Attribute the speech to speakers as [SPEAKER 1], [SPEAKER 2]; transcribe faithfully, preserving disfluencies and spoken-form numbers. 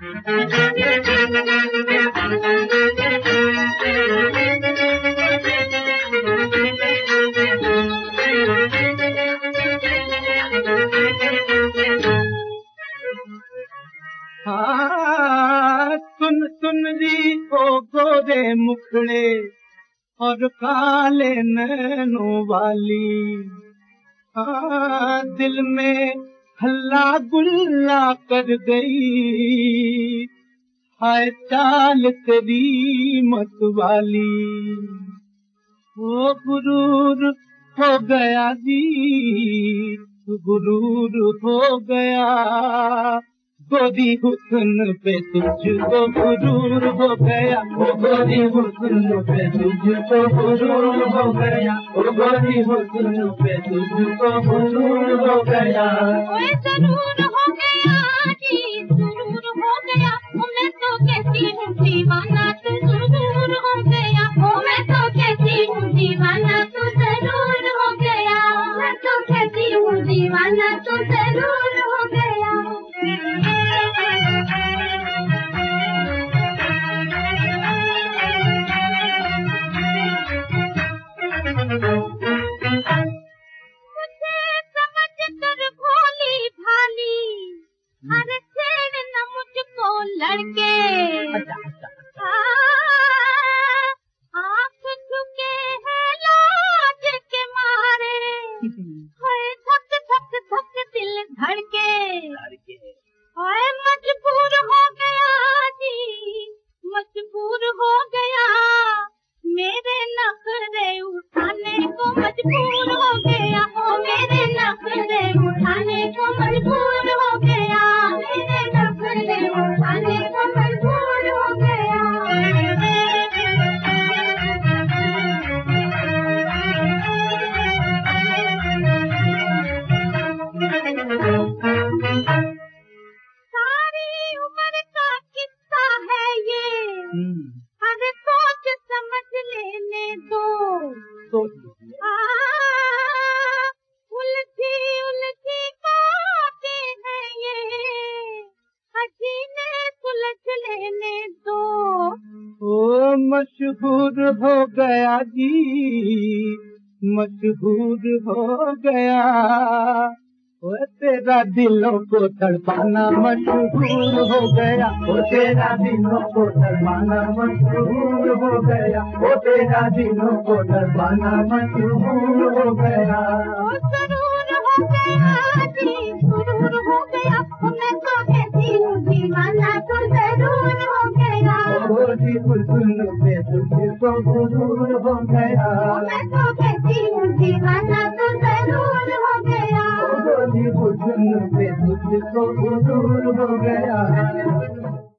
[SPEAKER 1] हाँ सुन सुन री ओ गोरे मुखड़े और काले नैनों वाली, हाँ दिल में हल्ला गुल्ला कर गई, हाय चाल तेरी मत वाली। ओ गुरूर हो गया जी, गुरूर हो गया, गोरी हुस्न पे तुझको गुरूर हो गया, ओ गोरी हुस्न पे तुझको गुरूर हो गया, ओ गोरी हुस्न पे तुझको गुरूर हो गया।
[SPEAKER 2] ओए जरूर हो गया जी, जरूर हो गया, मैं तो कहती हूँ दीवाना तू जरूर हो गया, ओ मैं तो कहती हूँ दीवाना तू जरूर हो गया, मैं तो कहती हूँ दीवाना तू जरूर हो गया। मुझे समझ कर भोली भाली, अरे छेड़ न मुझको लड़के, आँख झुके है लाज के मारे, हाय धक धक धक दिल धड़के, हाय मजबूर हो गया जी, मजबूर हो गया, मेरे नखरे उठाने को मजबूर हो गया, ओ मेरे नखरे उठाने को मजबूर हो गया, मेरे नखरे उठाने को मजबूर हो गया। सारी उम्र का किस्सा है ये, अरे सोच समझ लेने दो, उलझी उलझी बातें हैं ये, हसीने सुलझ लेने दो।
[SPEAKER 1] ओ मशहूर हो गया जी, मशहूर हो गया, ओ तेरा दिलों को तड़पाना मशहूर हो गया, ओ तेरा दिलों को तड़पाना मशहूर हो गया, ओ तेरा दिलों को तड़पाना मशहूर हो गया।
[SPEAKER 2] ओ जरूर हो गया जी, जरूर हो गया, मैं तो कहती हूँ दीवाना तो जरूर हो गया,
[SPEAKER 1] ओ जी हुस्न पे तुझको गुरूर हो गया,
[SPEAKER 2] मैं तो कहती हूँ दीवाना तो जरूर हो गया,
[SPEAKER 1] ओ जी हुस्न पे तुझको गुरूर हो गया।